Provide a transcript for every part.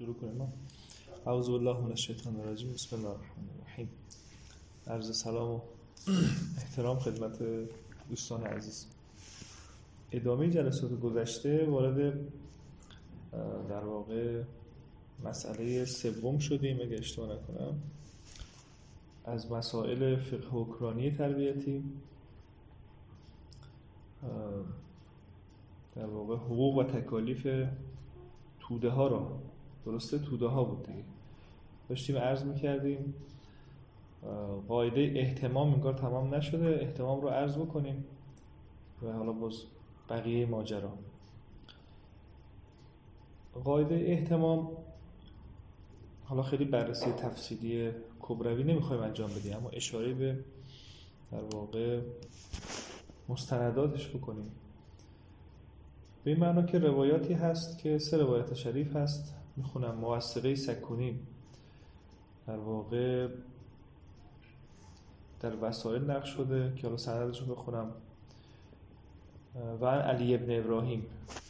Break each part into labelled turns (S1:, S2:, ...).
S1: شروع کنیم. اعوذ بالله من الشیطان الرجیم. بسم الله الرحمن الرحیم. عرض سلام و احترام خدمت دوستان عزیز. ادامه جلسات گذشته وارد در واقع مسئله سوم شدیم اگه اشتباه نکنم، از مسائل فقه اوکرانی تربیتی، در واقع حقوق و تکالیف توده ها را، درسته توده ها بود دیگه، داشتیم عرض میکردیم. قاعده اهتمام انگار تمام نشده، اهتمام رو عرض بکنیم و حالا باز بقیه ماجرا. قاعده اهتمام حالا خیلی بررسی تفصیلی کبروی نمیخوایم انجام بدیم، اما اشاره به در واقع مستنداتش بکنیم. به این معنا که روایاتی هست که 3 روایت شریف هست، میخونم. موثقه سکونی در واقع در وسائل نقل شده که حالا سندش رو بخونم. و عن علی ابن ابراهیم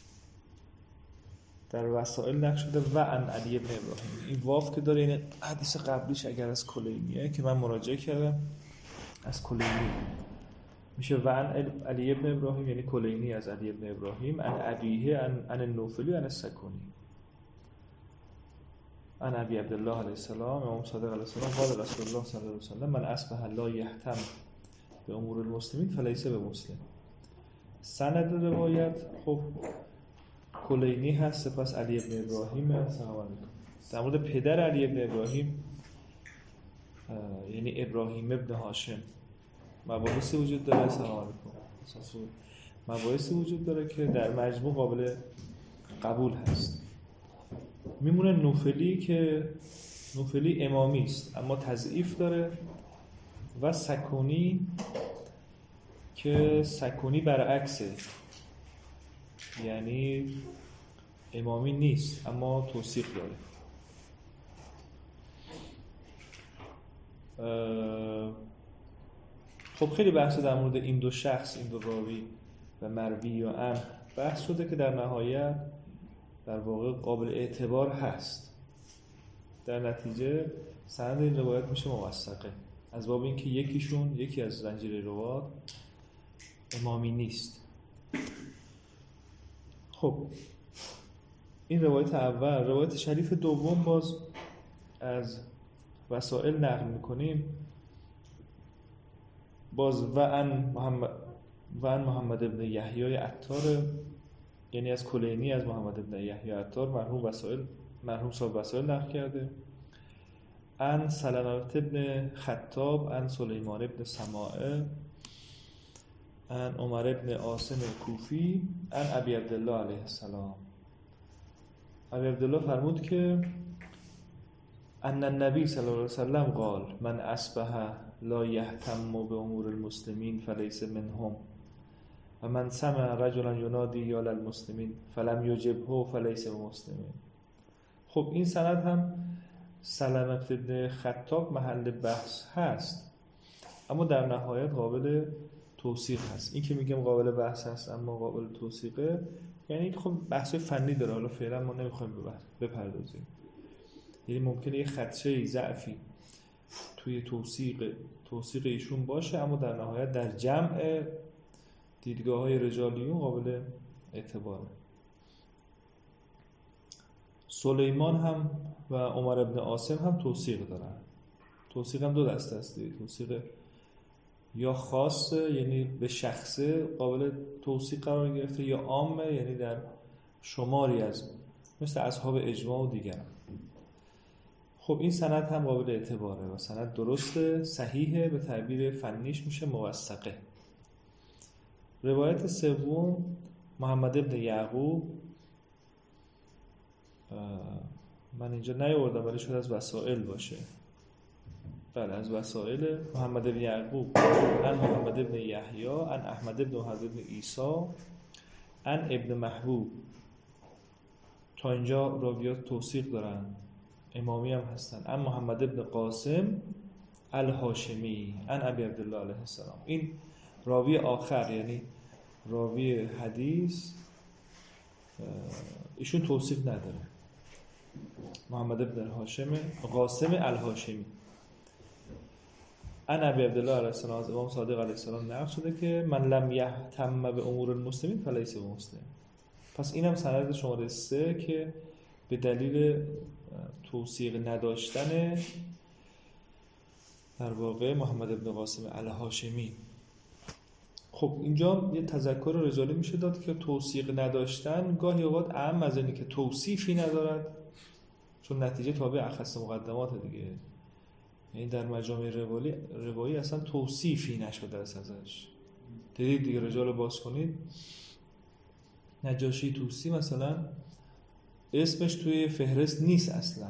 S1: در وسائل نقل شده و عن علی ابن ابراهیم. این واو که داره، این حدیث قبلیش اگر از کلینیه که من مراجعه کردم از کلینی میشه و عن علی ابن ابراهیم، یعنی کلینی از علی ابن ابراهیم، عن ابیه عن النوفلی عن السکونی عن ابی عبدالله علیه السلام امام صادق علیه السلام قال رسول الله صلی الله علیه وسلم من اصبح لا یهتم به امور المسلمین فلیس بمسلم. سند روایت خب کلینی هست، سپس علی ابن ابراهیم. سلام علیکم. در مورد پدر علی ابن ابراهیم یعنی ابراهیم ابن هاشم مباحثی وجود داره. سلام علیکم. مباحثی وجود داره که در مجموع قابل قبول هست. میمونه نوفلی که نوفلی امامی است اما تضعیف داره، و سکونی که سکونی برعکسه، یعنی امامی نیست اما توثیق داره. خب خیلی بحث در مورد این دو شخص، این دو راوی و مروی و عن بحث شده که در نهایت در واقع قابل اعتبار هست. در نتیجه سند این روایت میشه موثقه، از باب اینکه یکی از زنجیره روات امامی نیست. خب این روایت اول. روایت شریف دوم باز از وسائل نقل میکنیم، باز و عن محمد ابن یحیی عطار، یعنی از کلینی از محمد ابن یحیی عطار مرحوم صاحب وسائل نقل کرده. عن سلمة ابن خطاب عن سلیمان ابن سماعه عن عمر ابن عاصم کوفی عن ابی عبدالله علیه السلام. ابی عبدالله فرمود که ان النبی صلی الله علیه وسلم قال من اصبح لا یهتم به امور المسلمین فلیس منهم و من سمع رجلا ینادی یا للمسلمین فلم یجبه فلیس بمسلمین. خب این سند هم سلمة ابن خطاب محل بحث هست، اما در نهایت قابل توثیق هست. این که میگم قابل بحث هست اما قابل توثیقه، یعنی خب بحث فنی داره، حالا فعلا ما نمیخوایم بپردازیم. یعنی ممکنه یه خدشه ضعفی توی توثیق ایشون باشه، اما در نهایت در جمع دیدگاه‌های رجالیون قابل اعتباره. سلیمان هم و عمر ابن عاصم هم توثیق دارن. توثیق هم 2 دسته است. توثیق یا خاصه یعنی به شخصه قابل توثیق قرار گرفته، یا عامه یعنی در شماری از مثل اصحاب اجماع و دیگران. خب این سند هم قابل اعتباره و سند درسته، صحیحه، به تعبیر فنیش میشه موثقه. روایت سوم محمد ابن یعقوب، من اینجا نیاوردم ولی شاید از وسائل باشه. بله از وسائل. محمد ابن یعقوب عن محمد ابن یحیی عن احمد ابن محمد ابن عیسی عن ابن محبوب. تا اینجا راویات توثیق دارن، امامی هم هستن. عن محمد ابن قاسم الهاشمی عن ابی عبدالله علیه السلام. این راوی آخر یعنی راوی حدیث ایشون توثیق نداره. محمد بن قاسم الهاشمی. ان ابی عبدالله علیه السلام، از امام صادق علیه السلام نقل شده که من لم یهتم به امور المسلمین فلیس بمسلم. پس اینم سند شماره 3 که به دلیل توثیق نداشتن در واقع محمد بن قاسم الهاشمی. خب اینجا یه تذکر رجالی میشه داد که توثیق نداشتن گاهی اوقات اهم از اینی که توصیفی ندارد، چون نتیجه تابع اخص مقدمات دیگه. یعنی در مجامع روایی اصلا توصیفی نشده است ازش. دیدید دیگه، رجال رو باز کنید، نجاشی طوسی مثلا اسمش توی فهرست نیست اصلا،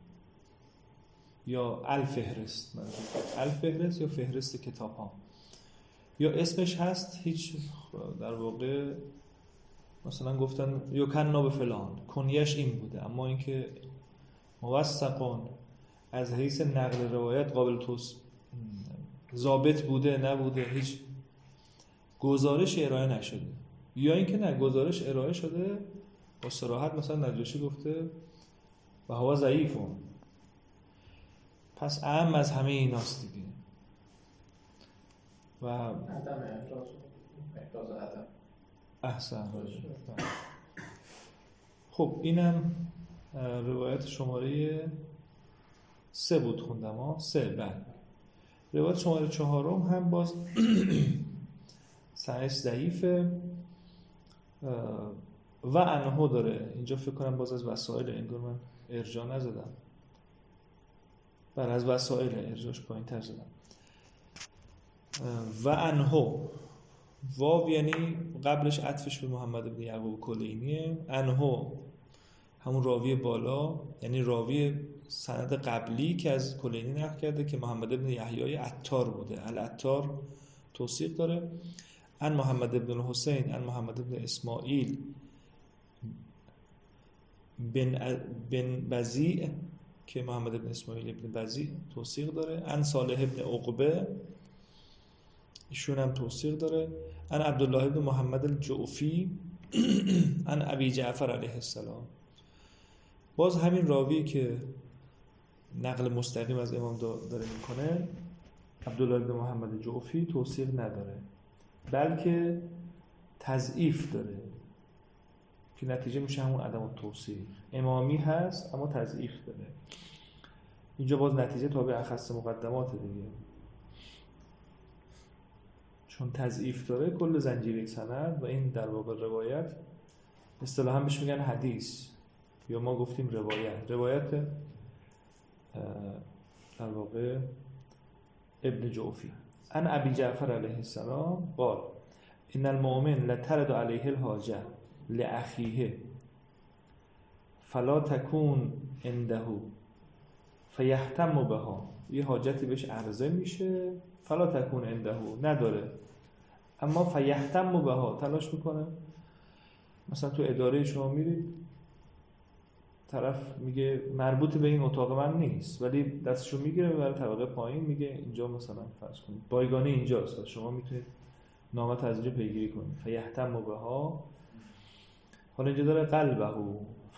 S1: یا الفهرست یا فهرست کتاب ها، یا اسمش هست هیچ در واقع مثلا گفتن یکنا به فلان، کنیش این بوده، اما اینکه موثقون از حیث نقل روایت قابل ضابط بوده نبوده، هیچ گزارش ارائه نشده. یا اینکه نه، گزارش ارائه شده با صراحت، مثلا نجاشی گفته و هوا ضعیفون، پس اهم از همه ایناست دیگه. و احسن. خب اینم روایت شماره 3 بود خوندم ها، 3. بعد روایت شماره 4 هم باز سنش ضعیفه و انهو داره. اینجا فکر کنم باز از وسائل، انگار من ارجاع نزدم، از وسائل ارجاعش پایین تر زدم. و انهو واو یعنی قبلش عطفش به محمد بن یعقوب کلینیه. انهو همون راوی بالا، یعنی راوی سند قبلی که از کلینی نقل کرده که محمد بن یحیی عطار بوده، العطار توثیق داره. ان محمد بن حسین ان محمد بن اسماعیل بن بزیع که محمد بن اسماعیل بن بزیع توثیق داره. ان صالح بن عقبه ایشون هم توثیق داره. ان عبدالله بن محمد الجعفی ان ابی جعفر علیه السلام. باز همین راوی که نقل مستقیم از امام داره میکنه، عبدالله بن محمد جعفی توثیق نداره، بلکه تضعیف داره که نتیجه میشه همون عدم التوثیق. امامی هست اما تضعیف داره. اینجا باز نتیجه تابع اخص مقدمات دیگه، چون تضعیف داره کل زنجیره سند و این در واقع روایت اصطلاحاً بهش میگن حدیث، یا ما گفتیم روایت در واقع ابن جعفی. ان ابی جعفر علیه السلام قال ان المؤمن لترد علیه الحاجه لاخیه فلا تکون عنده فیهتم بها. یه حاجتی بهش عرضه میشه، فلا تکون عنده نداره، اما فیهتم بها تلاش میکنه. مثلا تو اداره شما میرید، طرف میگه مربوط به این اتاق من نیست، ولی دستشو میگیره برای طبقه پایین، میگه اینجا مثلا فرض کنید بایگانی اینجاست، شما میتونید نامت از اینجا پیگیری کنید. فیهتم بها، حالا اینجا داره قلبه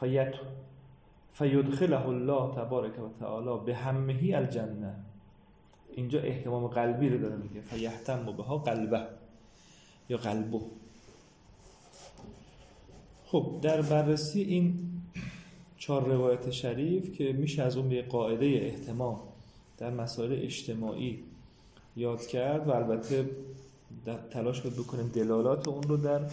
S1: فیدخله الله تبارک و تعالی به همه الجنه. اینجا اهتمام قلبی رو داره میگه، فیهتم بها قلبه یا قلبه. خب در بررسی این 4 روایت شریف که میشه از اون به قاعده اهتمام در مسائل اجتماعی یاد کرد و البته تلاش بکنیم دلالات اون رو در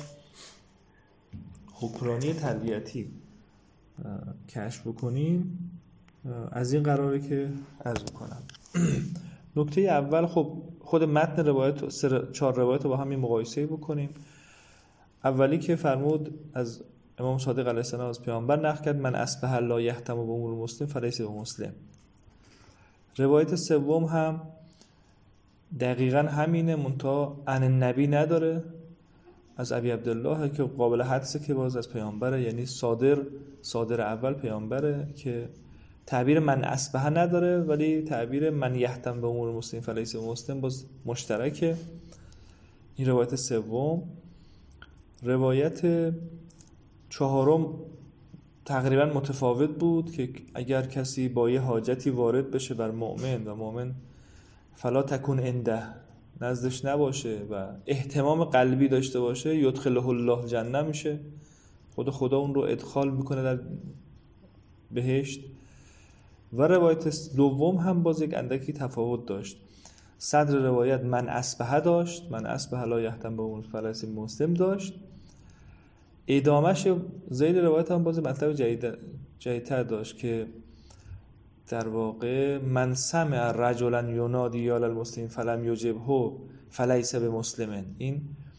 S1: حکمرانی تربیتی کشف بکنیم، از این قراره که عرض بکنم. نکته اول، خب خود متن روایت 4 روایت رو با هم مقایسه بکنیم. اولی که فرمود از امام صادق علیه السلام از پیامبر نقل کرد من اصبح لا یهتم به امور مسلم فلیس بمسلم. روایت سوم هم دقیقاً همینه، منتها عن النبی نداره، از ابی عبدالله که قابل حدسه که باز از پیامبره، یعنی صادر اول پیامبره که تعبیر من اصبح نداره، ولی تعبیر من یهتم به امور مسلم فلیس بمسلم باز مشترکه. این روایت سوم. روایت 4 تقریبا متفاوت بود که اگر کسی با یه حاجتی وارد بشه بر مؤمن و مؤمن فلا تکون عنده، نزدش نباشه و اهتمام قلبی داشته باشه، یدخله الله جنه میشه، خدا اون رو ادخال میکنه در بهشت. و روایت دوم هم باز یک اندکی تفاوت داشت. صدر روایت من اصبح داشت، من اصبح لا یهتم به اون فلس مسلم داشت. ادامهش ذیل روایت هم باز مطلب جدیدتر داشت که در واقع من سمع رجلا ینادی یا المسلمین فلم یجبه فلیس بمسلم، این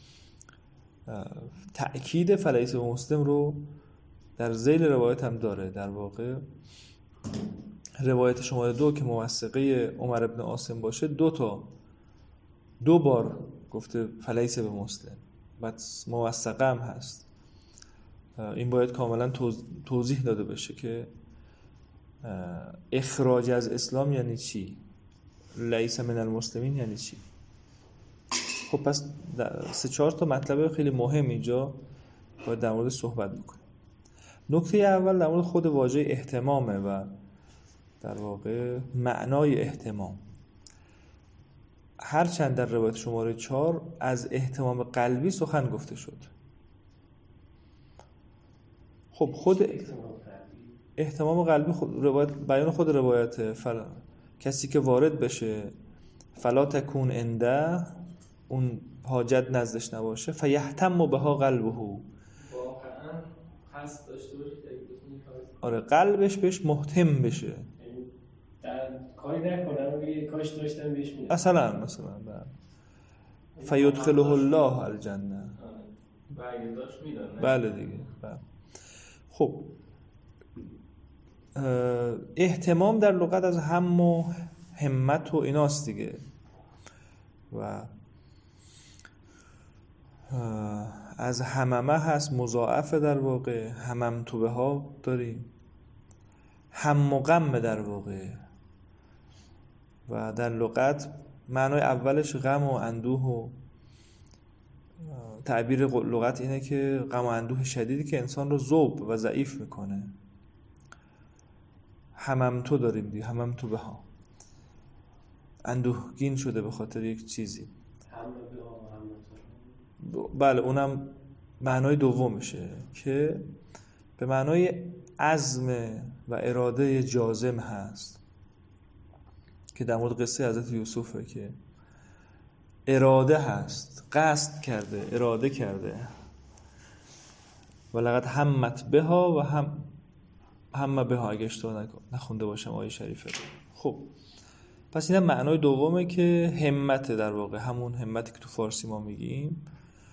S1: تأکید فلیس بمسلم رو در ذیل روایت هم داره. در واقع روایت شماره 2 که موثقه عمر بن عاصم باشه دو بار گفته فلیس بمسلم و موثقه هم هست. این باید کاملا توضیح داده بشه که اخراج از اسلام یعنی چی، لیس من المسلمین یعنی چی. خب پس 3-4 تا مطلب خیلی مهم اینجا باید در مورد صحبت بکنیم. نکته اول در مورد خود واژه اهتمامه و در واقع معنای اهتمام. هرچند در روایت شماره 4 از اهتمام قلبی سخن گفته شد. خب خود اهتمام قلبی بیان خود روایت کسی که وارد بشه فلا تکون عنده، اون حاجت نزدش نباشه، فیهتم بها قلبه، واقعا قصد داشته باشه آره قلبش بهش مهتم بشه،
S2: در کاری نکنم بگه کاش داشتم بهش میدم
S1: مثلا فیدخله الله الجنه،
S2: اگه داشت میداد.
S1: بله دیگه. خب اهتمام در لغت از هم و همت و ایناست دیگه و از هممه هست، مضاعفه در واقع، هممتو به ها داریم، هم و غم در واقع. و در لغت معنای اولش غم و اندوه و تعبیر لغت اینه که غم و اندوه شدیدی که انسان رو ذوب و ضعیف میکنه. هممتو داریم دیگه، هممتو به ها، اندوهگین شده به خاطر یک چیزی. بله اونم معنای دومشه که به معنای عزم و اراده جازم هست که در مورد قصه حضرت یوسفه که اراده هست، قصد کرده، اراده کرده. و لقد همت بها و هم بها، اگه اشتباه نخونده باشم آیه شریفه. خب پس اینم معنای دومه که همت، در واقع همون همتی که تو فارسی ما میگیم.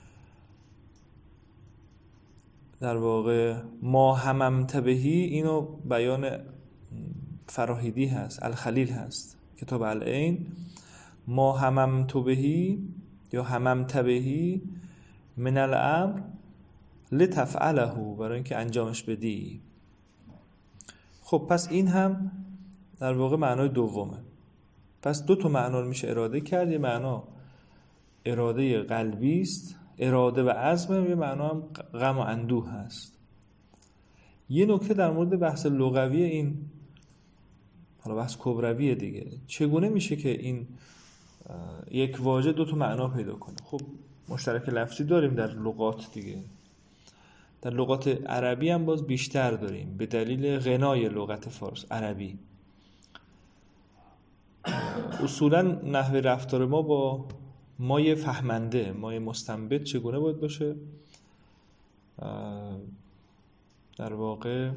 S1: در واقع ما هممت بهی اینو بیان فراهیدی هست، الخلیل هست، کتاب العین. ما هممت بهی یا هممت بهی من الامر لتفعله، برای اینکه انجامش بدی. خب پس این هم در واقع معنای دومه. پس 2 تا معنا رو میشه اراده کرد. یه معنا اراده قلبی است، اراده و عزم، یه معنا هم غم و اندوه هست. یه نکته در مورد بحث لغوی این، حالا بحث کبرویه دیگه، چگونه میشه که این یک واژه 2 تا معنا پیدا کنه؟ خب مشترک لفظی داریم در لغات دیگه، در لغات عربی هم باز بیشتر داریم به دلیل غنای لغت فارس عربی. اصولا نحوه رفتار ما با مایه فهمنده، مایه مستنبط چگونه باید باشه؟ در واقع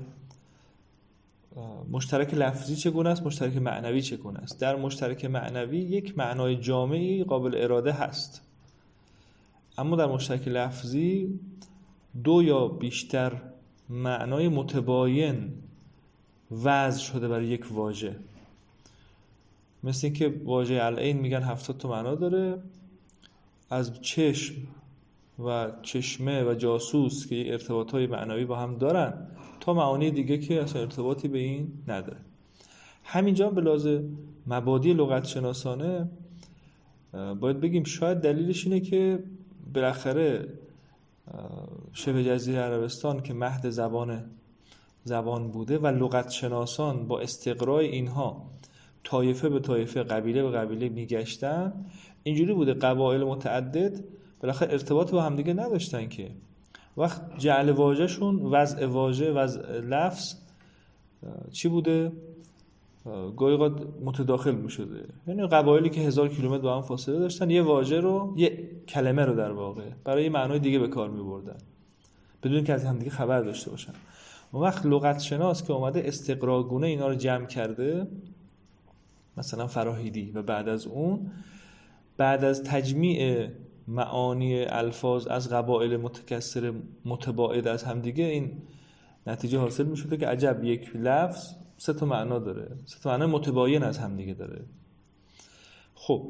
S1: مشترک لفظی چگونه است، مشترک معنوی چگونه است؟ در مشترک معنوی یک معنای جامعی قابل اراده هست، اما در مشترک لفظی 2 یا بیشتر معنای متباین وضع شده برای یک واژه. مثل این که واژه العین میگن 70 تا معنا داره، از چشم و چشمه و جاسوس که ارتباطهای معنوی با هم دارن تا معانی دیگه که اصلا ارتباطی به این نداره. همینجا به لحاظ مبادی لغت شناسانه باید بگیم شاید دلیلش اینه که بالاخره شبه جزیره عربستان که مهد زبان زبان بوده و لغت شناسان با استقرای اینها طایفه به طایفه، قبیله به قبیله میگشتن. اینجوری بوده قبایل متعدد بالاخره ارتباط با همدیگه نداشتن که وقت جعل واژه‌شون، وضع واژه، وضع لفظ چی بوده؟ گاهی اوقات متداخل می‌شده. یعنی قبایلی که 1000 کیلومتر با هم فاصله داشتن یه واژه رو، یه کلمه رو در واقع برای معنای دیگه به کار می‌بردن بدون اینکه از همدیگه خبر داشته باشن. اون وقت لغت شناس که اومده استقراگونه اینا رو جمع کرده، مثلا فراهیدی، و بعد از تجمیع معانی الفاظ از قبایل متکثر متباعد از همدیگه، این نتیجه حاصل می شده که عجب یک لفظ 3 معنا داره، 3 معنا متباین از همدیگه داره. خب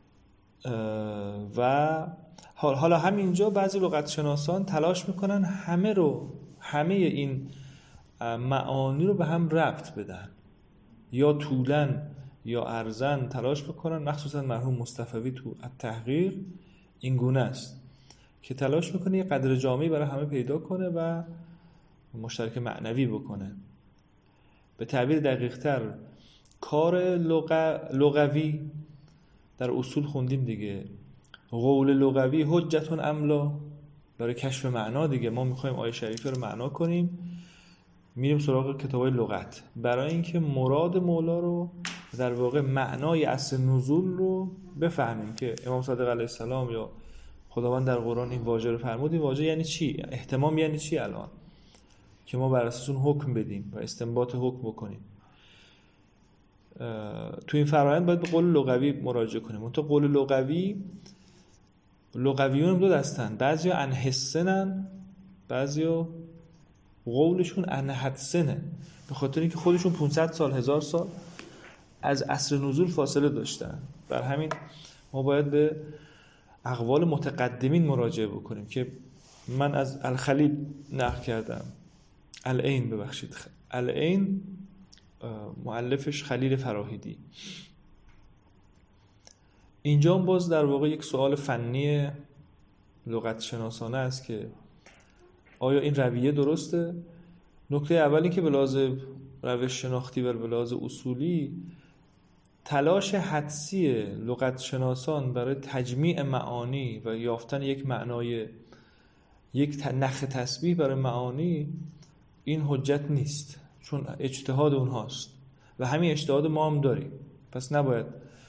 S1: و حالا همینجا بعضی لغت شناسان تلاش میکنن همه این معانی رو به هم ربط بدن، یا طولاً یا عرضاً تلاش بکنن. مخصوصا مرحوم مصطفوی تو التحقیق این گونه است که تلاش میکنه یه قدر جامعی برای همه پیدا کنه و مشترک معنوی بکنه. به تعبیر دقیق‌تر کار لغوی در اصول خوندیم دیگه، قول لغوی حجتون املا، برای کشف معنا دیگه. ما میخوایم آیه شریفه رو معنا کنیم، میریم سراغ کتابای لغت برای اینکه مراد مولا رو در واقع معنای اصل نزول رو بفهمیم که امام صادق علیه السلام یا خداوند در قرآن این واژه رو فرمود. این واژه یعنی چی؟ اهتمام یعنی چی الان که ما بر اساس اون حکم بدیم و استنباط حکم بکنیم. تو این فرآیند باید به قول لغوی مراجعه کنیم. اون تو قول لغویون هم 2 دستن، بعضیا انحسنن، بعضیا قولشون انحدسنه، به خاطر اینکه خودشون 500 سال 1000 سال از عصر نزول فاصله داشتن. بر همین ما باید به اقوال متقدمین مراجعه بکنیم که من از الخلیل نقل کردم. العین مؤلفش خلیل فراهیدی. اینجا باز در واقع یک سوال فنی لغت شناسانه است که آیا این رویه درسته؟ نکته اولی که به لحاظ روش شناختی و به لحاظ اصولی تلاش حدسی لغت شناسان برای تجمیع معانی و یافتن یک معنای، یک نخ تسبیح برای معانی، این حجت نیست، چون اجتهاد اونهاست و همین اجتهاد ما هم داریم، پس نباید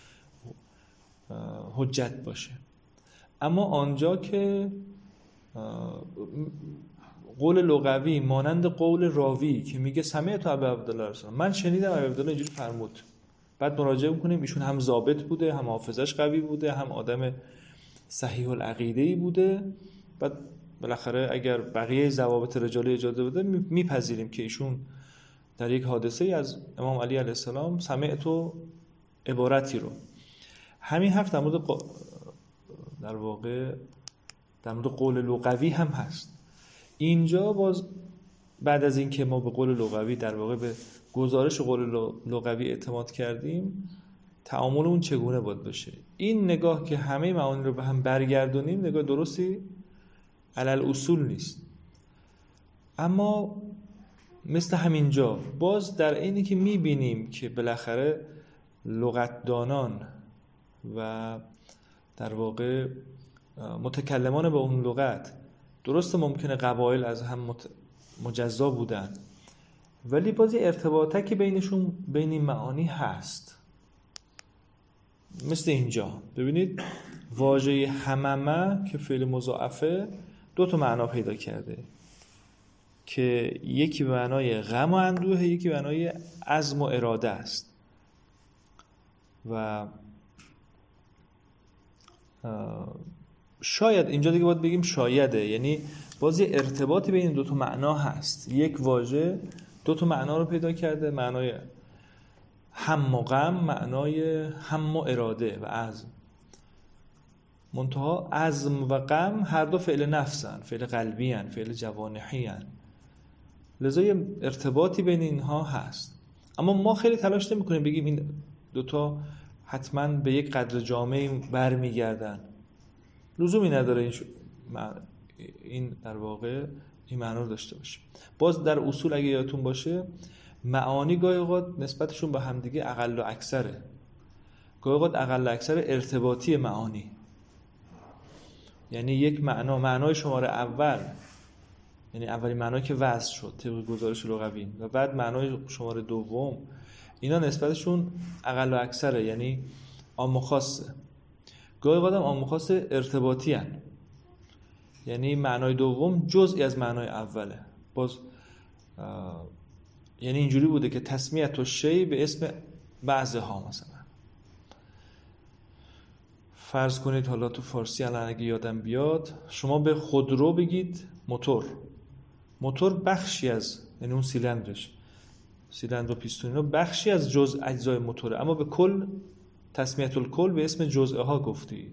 S1: حجت باشه. اما آنجا که قول لغوی مانند قول راوی که میگه سمعت ابا عبدالله رسول الله، من شنیدم ابا عبدالله اینجوری فرمود، بعد مراجعه میکنیم ایشون هم ضابط بوده، هم حافظش قوی بوده، هم آدم صحیح العقیده‌ای بوده، بعد بالاخره اگر بقیه ضوابط رجالی اجازه بده میپذیریم که ایشون در یک حادثه از امام علی علیه السلام سمعت عبارتی رو. همین حرف در مورد قول لغوی هم هست. اینجا باز بعد از اینکه ما به قول لغوی در واقع به گزارش قول لغوی اعتماد کردیم، تعامل اون چگونه باید باشه؟ این نگاه که همه معانی رو به هم برگردونیم نگاه درستی علل اصول نیست. اما مثل همینجا باز در اینی که میبینیم که بالاخره لغتدانان و در واقع متکلمان به اون لغت، درسته ممکنه قبایل از هم مجزا بودن، ولی بازی ارتباطی بینشون بین این معانی هست. مثل اینجا ببینید واژه هممه که فعل مضاعفه 2 معنا پیدا کرده که یکی به معنای غم و اندوه، یکی به معنای عزم و اراده است. و شاید اینجا دیگه باید بگیم شایده، یعنی باز یه ارتباطی بین 2 معنا هست. یک واژه 2 معنا رو پیدا کرده، معنای هم و غم، معنای هم و اراده و عزم. منتها عزم و غم هر 2 فعل نفسن، فعل قلبی هن، فعل جوانحی هن، لذا یه ارتباطی بین اینها هست. اما ما خیلی تلاش نمی کنیم بگیم این 2 حتما به یک قدر جامعی برمیگردن. لزومی نداره این در واقع این معنا رو داشته باشه. باز در اصول اگه یادتون باشه معانی گاهی اوقات نسبتشون به همدیگه اقل و اکثره. گاهی اوقات اقل و اکثر ارتباطی معانی، یعنی یک معنای شماره اول، یعنی اولین معنایی که وضع شد طبق گزارش لغوی و بعد معنای شماره دوم، اینا نسبتشون اقل و اکثره، یعنی عام و خاصه. گاهی اوقات هم عام و خاص ارتباطی هن. یعنی معنای دوم جزئی از معنای اوله. باز یعنی اینجوری بوده که تسمیت الشیء به اسم بعضها. مثلا فرض کنید حالا تو فارسی الان اگه یادم بیاد، شما به خودرو بگید موتور بخشی از، یعنی اون سیلندر و پیستون اینا بخشی از جزء اجزای موتوره، اما به کل تسمیت الکل به اسم جزء ها گفتید.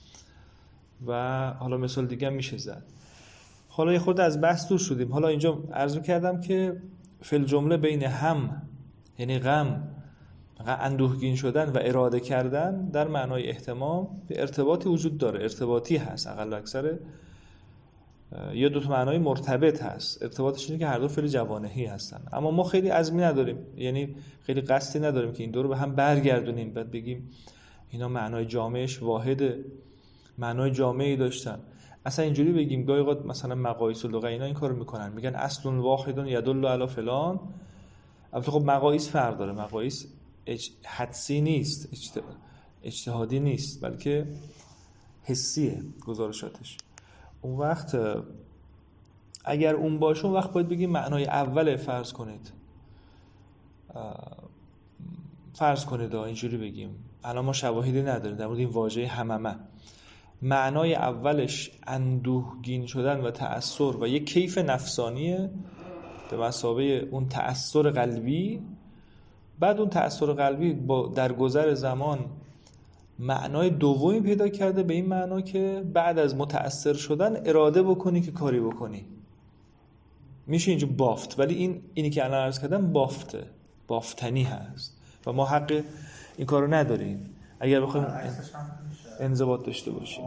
S1: و حالا مثال دیگه هم میشه زد. حالا یه خورده از بحث دور شدیم. حالا اینجا عرض کردم که فی جمله بین هم، یعنی غم، اندوهگین شدن و اراده کردن در معنای اهتمام به ارتباطی وجود داره، ارتباطی هست، اقل و اکثر یا دو تا معنای مرتبط هست. ارتباطش اینه که هر دو فعل جوانحی هستن، اما ما خیلی عزمی نداریم، یعنی خیلی قصدی نداریم که این دو رو به هم برگردونیم بعد بگیم اینا معنای جامعش واحده، معنای جامعی داشتن. اصلا اینجوری بگیم گاهی اوقات مثلا مقاییس اللغوی اینا این کارو میکنن، میگن اصل واحد یدل علی فلان. البته خب مقاییس فرق داره، مقاییس حدسی نیست، اجتهادی نیست، بلکه حسیه گزارشاتش. اون وقت اگر اون باشه اون وقت باید بگیم معنای اول. فرض کنید اینجوری بگیم، الان ما شواهدی نداریم در مورد این واژه هممه، معنای اولش اندوهگین شدن و تأثر و یک کیف نفسانیه به مثابه اون تأثر قلبی. بعد اون تأثر قلبی در گذر زمان معنای دومی پیدا کرده، به این معنا که بعد از متأثر شدن اراده بکنی که کاری بکنی. میشه اینجا بافت، ولی اینی که الان عرض کردم بافتنی هست و ما حق این کارو نداریم اگر بخوایم انضباط داشته باشیم.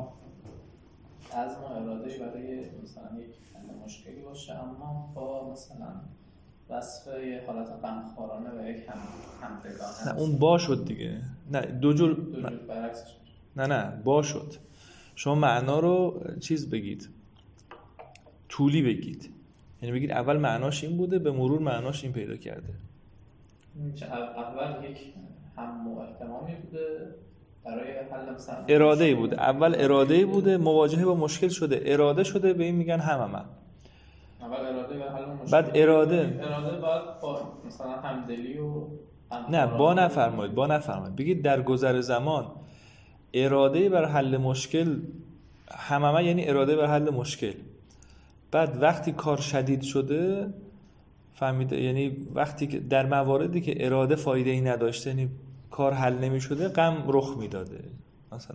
S3: از ما اراده برای مثلا یک مشکلی باشه، اما با مثلا وصف یه حالت غمخوارانه و یک همدلانه.
S1: نه اون با شد دیگه. نه دو جور
S3: برعکسش.
S1: نه با شد. شما معنا رو چیز بگید، طولی بگید، یعنی بگید اول معناش این بوده، به مرور معناش این پیدا کرده.
S3: اول یک هم احتمامی بوده برای حل مثلا
S1: اراده‌ای بوده، اول اراده‌ای بوده، مواجهه با مشکل شده، اراده شده، به این میگن هممه.
S3: اول اراده و حل مشکل.
S1: بعد اراده
S3: باید با مثلا همدلی و
S1: نه با نفرمایید بگید در گذر زمان اراده بر حل مشکل، هممه یعنی اراده بر حل مشکل. بعد وقتی کار شدید شده فهمید، یعنی وقتی که در مواردی که اراده فایده ای نداشته، یعنی کار حل نمی شده، غم رخ میداده. مثلا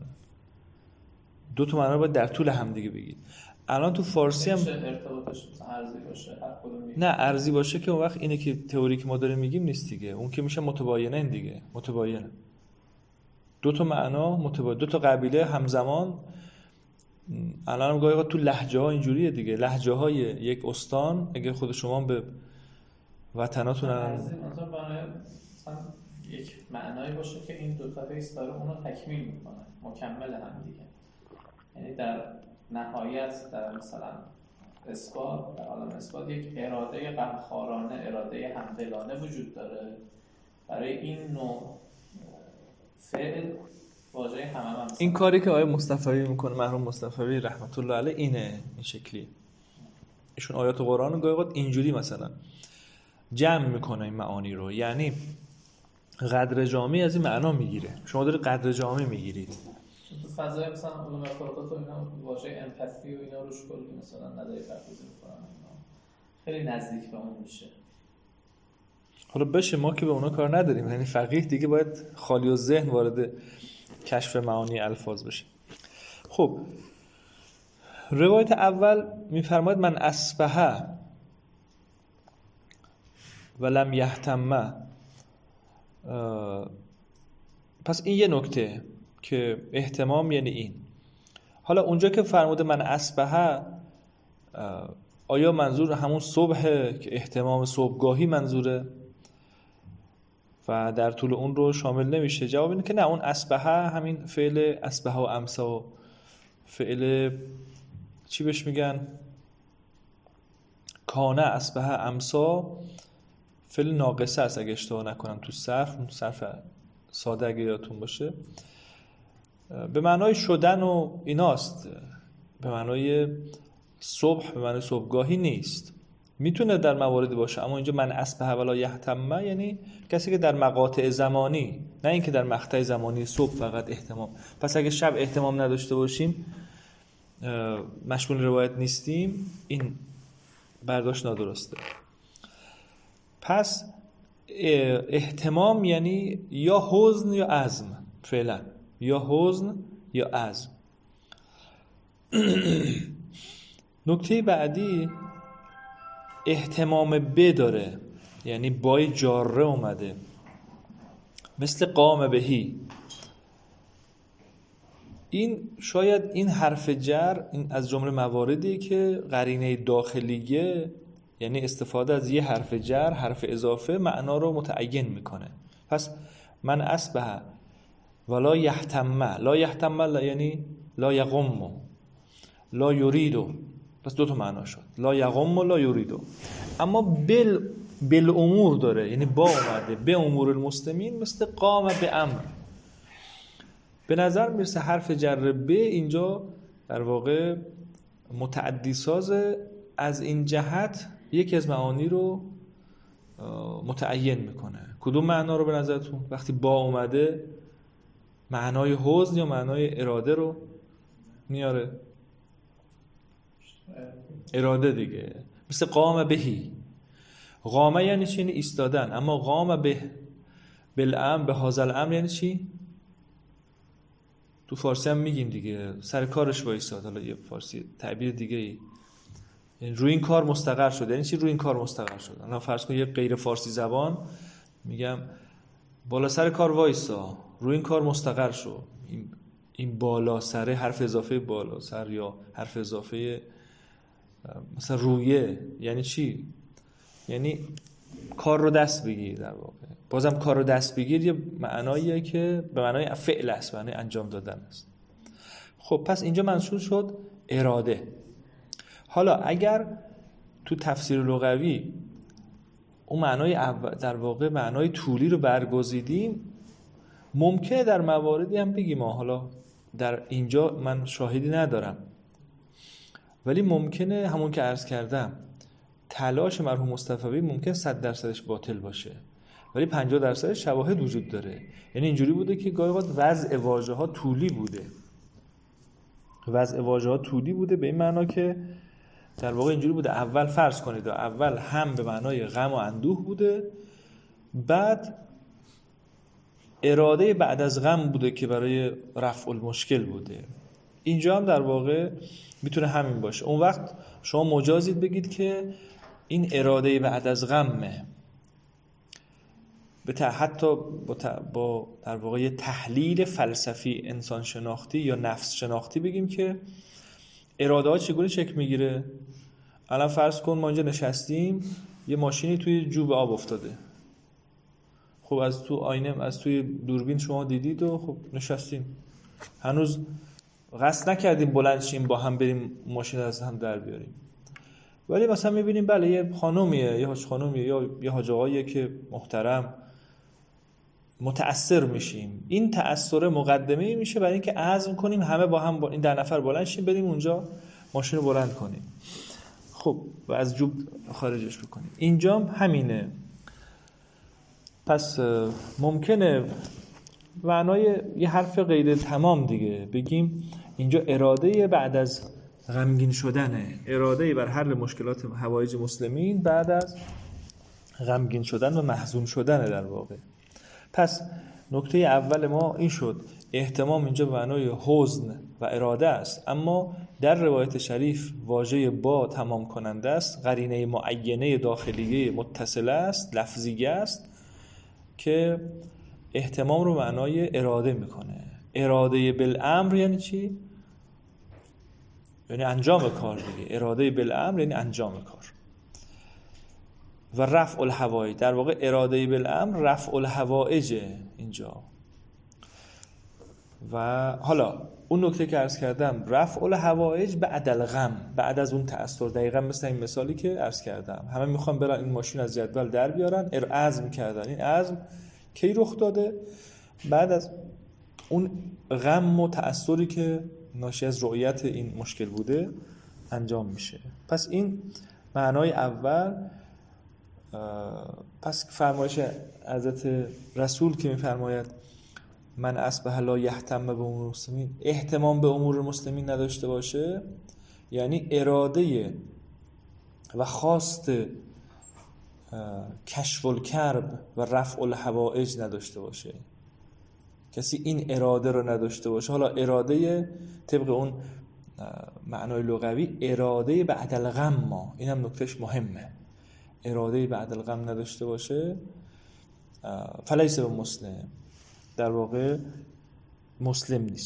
S1: دو تا معنا رو باید در طول هم دیگه بگید. الان تو فارسی هم
S3: ارتباطش ارزی باشه، هر کدوم
S1: نه ارزی باشه که اون وقت اینه که تئوری که ما داریم میگیم نیست دیگه، اون که میشه متباینه دیگه. متباینه دو تا معنا دو تا قبیله همزمان. الان هم گاهی تو لهجه ها اینجوریه دیگه، لهجه های یک استان اگه خود شما به وطناتون
S3: مثلا یک معنایی باشه که این دو تا حس داره اونو تکمیل میکنه، مکمل هم دیگه. یعنی در نهایت در مثلا اثبات، در عالم اثبات یک اراده غمخوارانه، اراده همدلانه وجود داره. برای این نوع فعل واژه هممه.
S1: این کاری که آقای مصطفی میکنه، مرحوم مصطفی رحمت الله علیه، این شکلی ایشون آیات قرآن رو گاهی اوقات اینجوری مثلا جمع میکنه این معانی رو، یعنی قدر جامعی از این معنا میگیره. شما دارید قدر جامعی میگیرید
S3: تو فضای مثلا علوم اخلاقیات و اینا واژه امپاتی و اینا روش کلی مثلا نداری پردازی میکنن، خیلی نزدیک به اون میشه.
S1: حالا بشه، ما که به اونا کار نداریم، یعنی فقیه دیگه باید خالی و ذهن وارد کشف معانی الفاظ بشه. خب روایت اول میفرماید من اصبح ولم یهتم. پس این یه نکته که اهتمام یعنی این. حالا اونجا که فرموده من اصبح، آیا منظور همون صبحه که اهتمام صبحگاهی منظوره و در طول اون رو شامل نمیشه؟ جواب اینه که نه، اون اصبح همین فعل اصبح و امسا، فعل چی بهش میگن، کانه اصبح امسا، فعل ناقصه است اگه اشتباه نکنم تو صرف ساده اگه یادتون باشه، به معنای شدن و ایناست، به معنای صبح، به معنای صبحگاهی نیست. میتونه در مواردی باشه، اما اینجا من اصبح ولا یهتم یعنی کسی که در مقاطع زمانی، نه اینکه در مقطع زمانی صبح فقط اهتمام. پس اگه شب اهتمام نداشته باشیم، مشمول روایت نیستیم، این برداشت نادرسته. پس اهتمام یعنی یا حزن یا عزم، فعلا یا حزن یا عزم. نکته بعدی اهتمام به داره، یعنی بای جاره اومده، مثل قام بهی. این شاید این حرف جر، این از جمله مواردی که قرینه داخلیه، یعنی استفاده از یه حرف جر، حرف اضافه، معنا رو متعین میکنه. پس من اصبح ولا یهتم، لا یهتم یعنی لا یقم، لا یریدو، پس دو تا معنا شد، لا یقم و لا یریدو. اما بالامور داره، یعنی با اومده، به امور المسلمین، مثل قام به امر. به نظر میرسه حرف جر به اینجا در واقع متعدی سازه، از این جهت یکی از معانی رو متعین میکنه. کدوم معنا رو به نظرتون وقتی با اومده معنای حزن یا معنای اراده رو میاره؟ اراده دیگه، مثل قام بهی. قامه یعنی چی؟ یعنی ایستادن. اما قام به بالامر، به هذا الامر یعنی چی؟ تو فارسی هم میگیم دیگه، سر کارش وایساد. حالا یه فارسی تعبیر دیگه ای، یعنی روی این کار مستقر شد. یعنی چی روی این کار مستقر شد؟ الان فرض کن یه غیر فارسی زبان میگم بالا سر کار وایسا، روی این کار مستقر شو. این بالا سر حرف اضافه بالا سر یا حرف اضافه مثلا رویه، یعنی چی؟ یعنی کار رو دست بگیر. در واقع بازم کار رو دست بگیر یه معناییه که به معنای فعل است، معنای انجام دادن است. خب پس اینجا منصوب شد اراده. حالا اگر تو تفسیر لغوی اون معنای در واقع معنای طولی رو برگزیدیم، ممکنه در مواردی هم بگیم، حالا در اینجا من شاهدی ندارم، ولی ممکنه همون که عرض کردم تلاش مرحوم مصطفی ممکن 100% باطل باشه، ولی 50% شواهد وجود داره. یعنی اینجوری بوده که گاهی اوقات وضع واژه‌ها طولی بوده، وضع واژه‌ها طولی بوده به این معنا که در واقع اینجوری بوده، اول فرض کنید اول هم به معنای غم و اندوه بوده، بعد اراده بعد از غم بوده که برای رفع المشکل بوده. اینجا هم در واقع میتونه همین باشه. اون وقت شما مجازید بگید که این اراده بعد از غمه، حتی با در واقع یه تحلیل فلسفی انسان شناختی یا نفس شناختی بگیم که اراده ها چگونه شکل میگیره. الان فرض کن ما اینجا نشستیم، یه ماشینی توی جوب آب افتاده. خب از تو آینه، از توی دوربین شما دیدید و خب نشستیم، هنوز قصد نکردیم بلند شیم با هم بریم ماشین از هم در بیاریم، ولی مثلا میبینیم بله یه خانومیه، یه حاج خانومیه یا یه حاج آقاییه که محترم، متأثر میشیم. این تأثر مقدمه میشه برای اینکه عزم کنیم همه با هم این 10 نفر بلند شیم بریم اونجا ماشین رو بلند کنیم، خب و از جوب خارجش بکنیم. اینجا همینه. پس ممکنه معنای یه حرف غیر تمام دیگه بگیم اینجا اراده بعد از غمگین شدنه، اراده بر حل مشکلات حوایج مسلمین بعد از غمگین شدن و محزون شدنه در واقع. پس نکته اول ما این شد، اهتمام اینجا به معنای حزن و اراده است، اما در روایت شریف واژه با تمام کننده است، قرینه معینه داخلیه متصله است، لفظیه است که اهتمام رو معنای اراده میکنه. اراده بالامر یعنی چی؟ یعنی انجام کار دیگه. اراده بالامر یعنی انجام کار. و رفع الحوائج، در واقع اراده بالامر رفع الحوائج اینجا. و حالا اون نکته که عرض کردم رفع الحوائج بعد الغم، بعد از اون تأثیر، دقیقاً مثل این مثالی که عرض کردم. همه میخوان برن این ماشین از جدول در بیارن، عزم کردن. این عزم کی رخ داده؟ بعد از اون غم و تأثیری که ناشی از رؤیت این مشکل بوده انجام میشه. پس این معنای اول. پس فرمایش حضرت رسول که میفرماید من اصبح لا یهتم به امور المسلمین، اهتمام به امور مسلمین نداشته باشه، یعنی اراده و خواست کشف الکرب و رفع الحوائج نداشته باشه. کسی این اراده رو نداشته باشه، حالا اراده طبق اون معنای لغوی اراده بعد الغم، این هم نکتهش مهمه، اراده بعد الغم نداشته باشه، فلیس به مسلم، در واقع مسلم نیست.